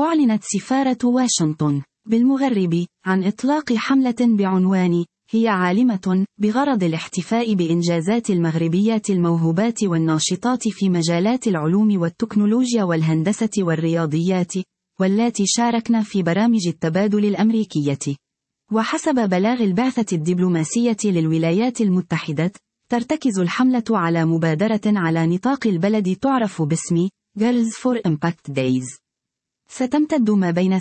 أعلنت سفارة واشنطن بالمغرب عن إطلاق حملة بعنوان هي عالمة بغرض الاحتفاء بإنجازات المغربيات الموهوبات والناشطات في مجالات العلوم والتكنولوجيا والهندسة والرياضيات، واللاتي شاركن في برامج التبادل الأمريكية. وحسب بلاغ البعثة الدبلوماسية للولايات المتحدة، ترتكز الحملة على مبادرة على نطاق البلد تعرف باسم Girls for Impact Days. ستمتد ما بين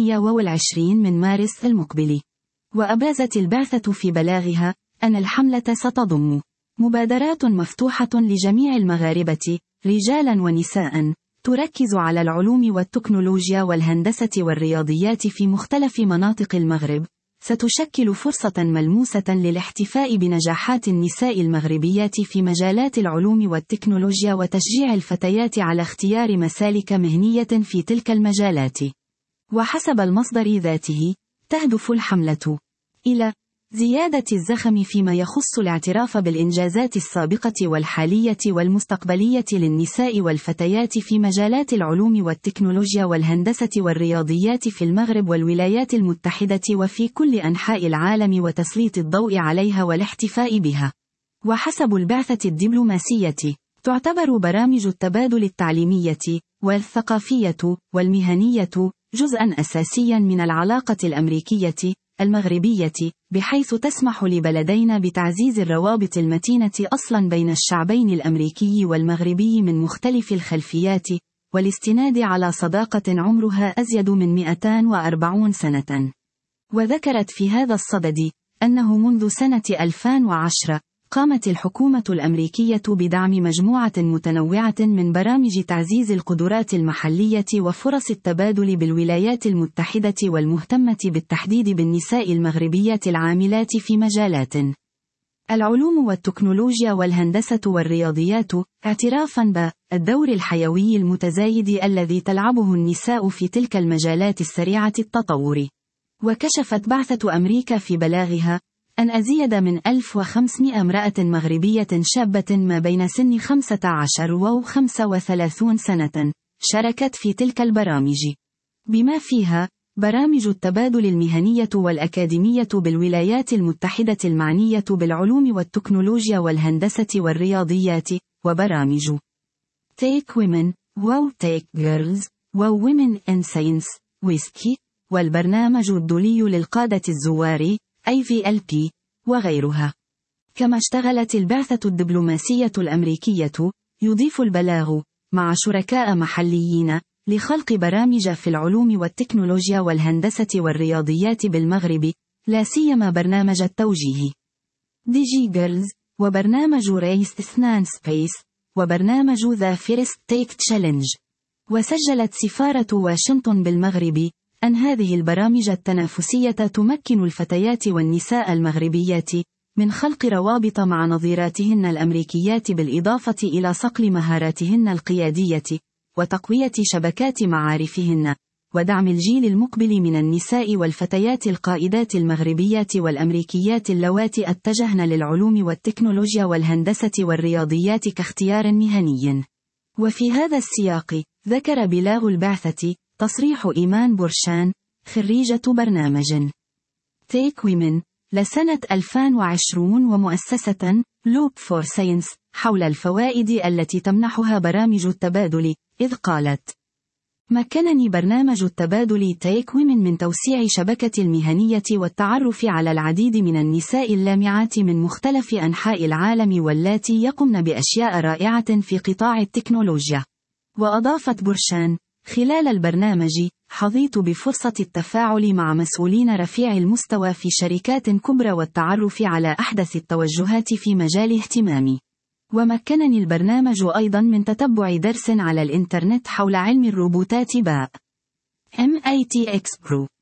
28 من مارس المقبل. وأبرزت البعثة في بلاغها أن الحملة ستضم مبادرات مفتوحة لجميع المغاربة رجالا ونساء، تركز على العلوم والتكنولوجيا والهندسة والرياضيات في مختلف مناطق المغرب، ستشكل فرصة ملموسة للاحتفاء بنجاحات النساء المغربيات في مجالات العلوم والتكنولوجيا وتشجيع الفتيات على اختيار مسالك مهنية في تلك المجالات. وحسب المصدر ذاته، تهدف الحملة إلى زيادة الزخم فيما يخص الاعتراف بالإنجازات السابقة والحالية والمستقبلية للنساء والفتيات في مجالات العلوم والتكنولوجيا والهندسة والرياضيات في المغرب والولايات المتحدة وفي كل أنحاء العالم، وتسليط الضوء عليها والاحتفاء بها. وحسب البعثة الدبلوماسية، تعتبر برامج التبادل التعليمية والثقافية والمهنية جزءاً أساسياً من العلاقة الأمريكية المغربية، بحيث تسمح لبلدين بتعزيز الروابط المتينة أصلاً بين الشعبين الأمريكي والمغربي من مختلف الخلفيات، والاستناد على صداقة عمرها أزيد من 240 سنة. وذكرت في هذا الصدد أنه منذ سنة 2010 قامت الحكومة الأمريكية بدعم مجموعة متنوعة من برامج تعزيز القدرات المحلية وفرص التبادل بالولايات المتحدة والمهتمة بالتحديد بالنساء المغربيات العاملات في مجالات العلوم والتكنولوجيا والهندسة والرياضيات، اعترافاً بالدور الحيوي المتزايد الذي تلعبه النساء في تلك المجالات السريعة التطور. وكشفت بعثة أمريكا في بلاغها أن أزيد من 1500 امرأة مغربية شابة ما بين سن 15 و 35 سنة شاركت في تلك البرامج، بما فيها برامج التبادل المهنية والأكاديمية بالولايات المتحدة المعنية بالعلوم والتكنولوجيا والهندسة والرياضيات، وبرامج Take Women و Take Girls و Women in Science ويسكي، والبرنامج الدولي للقادة الزوار IVLP وغيرها. كما اشتغلت البعثة الدبلوماسية الأمريكية، يضيف البلاغ، مع شركاء محليين لخلق برامج في العلوم والتكنولوجيا والهندسة والرياضيات بالمغرب، لا سيما برنامج التوجيه ديجي جيرلز، وبرنامج ريس اثنان سبيس، وبرنامج ذا فيرست تيك تشالنج. وسجلت سفارة واشنطن بالمغرب أن هذه البرامج التنافسية تمكن الفتيات والنساء المغربيات من خلق روابط مع نظيراتهن الأمريكيات، بالإضافة إلى صقل مهاراتهن القيادية وتقوية شبكات معارفهن، ودعم الجيل المقبل من النساء والفتيات القائدات المغربيات والأمريكيات اللواتي اتجهن للعلوم والتكنولوجيا والهندسة والرياضيات كاختيار مهني. وفي هذا السياق، ذكر بلاغ البعثة تصريح إيمان بورشان، خريجة برنامج Take Women لسنة 2020 ومؤسسة Loop for Science، حول الفوائد التي تمنحها برامج التبادل، إذ قالت: مكنني برنامج التبادل Take Women من توسيع شبكة المهنية والتعرف على العديد من النساء اللامعات من مختلف أنحاء العالم، واللاتي يقمن بأشياء رائعة في قطاع التكنولوجيا. وأضافت بورشان: خلال البرنامج، حظيت بفرصة التفاعل مع مسؤولين رفيع المستوى في شركات كبرى والتعرف على أحدث التوجهات في مجال اهتمامي. ومكنني البرنامج أيضا من تتبع درس على الإنترنت حول علم الروبوتات MIT X Pro.